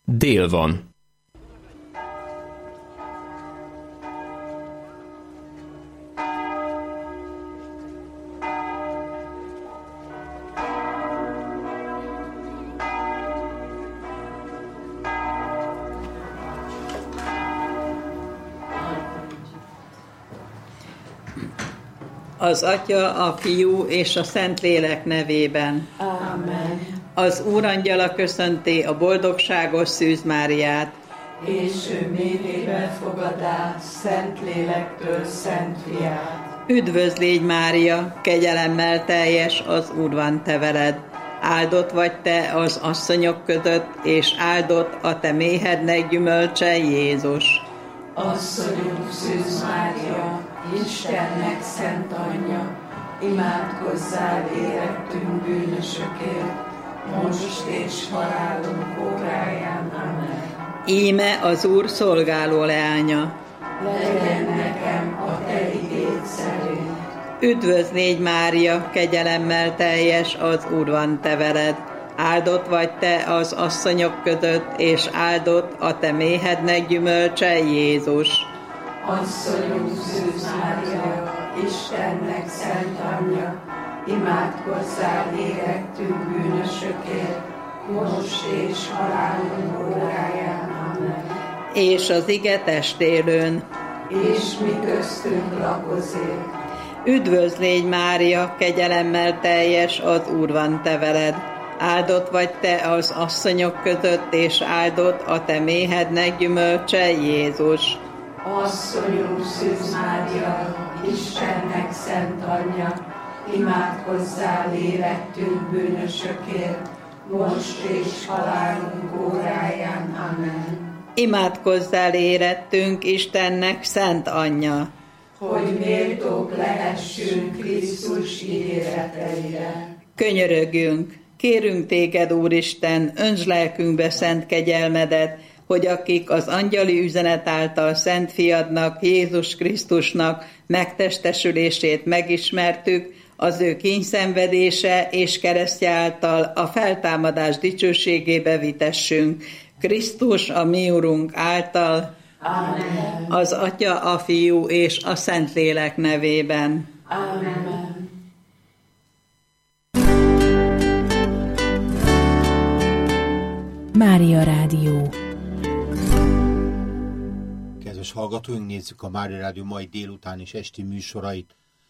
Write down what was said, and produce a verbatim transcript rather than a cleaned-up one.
Dél van. Az Atya, a Fiú és a Szentlélek nevében. Amen. Az Úrangyala köszönti a boldogságos Szűz Máriát. És ő méhébe fogadá Szentlélektől Szent Fiát. Üdvözl légy, Mária, kegyelemmel teljes, az Úr van te veled. Áldott vagy te az asszonyok között, és áldott a te méhednek gyümölcse, Jézus. Asszonyunk Szűz Mária, Istennek szent anyja, imádkozzál érettünk bűnösökért, most és halálunk óráján. Amen. Íme az Úr szolgáló leánya. Legyen nekem a te igéd szerint. Üdvözl légy, Mária, kegyelemmel teljes, az Úr van te veled. Áldott vagy te az asszonyok között, és áldott a te méhednek gyümölcse, Jézus. Asszonyunk Szűz Mária, Istennek szent anyja, imádkozzál érettünk bűnösökért, most és halálunk óráján. Amen. És az ige testélőn. És mi köztünk lakozik. Üdvözl légy, Mária, kegyelemmel teljes, az Úr van te veled. Áldott vagy te az asszonyok között, és áldott a te méhednek gyümölcse, Jézus. Asszonyunk Szűz Mária, Istennek szent anyja, imádkozzál érettünk bűnösökért, most és halálunk óráján. Amen. Imádkozzál érettünk, Istennek szent anyja, hogy méltók lehessünk Krisztus ígéreteire. Könyörögjünk, kérünk téged, Úristen, öntsd lelkünkbe szent kegyelmedet, hogy akik az angyali üzenet által Szent Fiadnak, Jézus Krisztusnak megtestesülését megismertük, az ő kínyszenvedése és keresztje által a feltámadás dicsőségébe vitessünk. Krisztus, a mi Urunk által, Amen. Az Atya, a Fiú és a Szentlélek nevében. Amen. Mária Rádió. Kedves hallgatóink, nézzük a Mária Rádió mai délután és esti műsorait.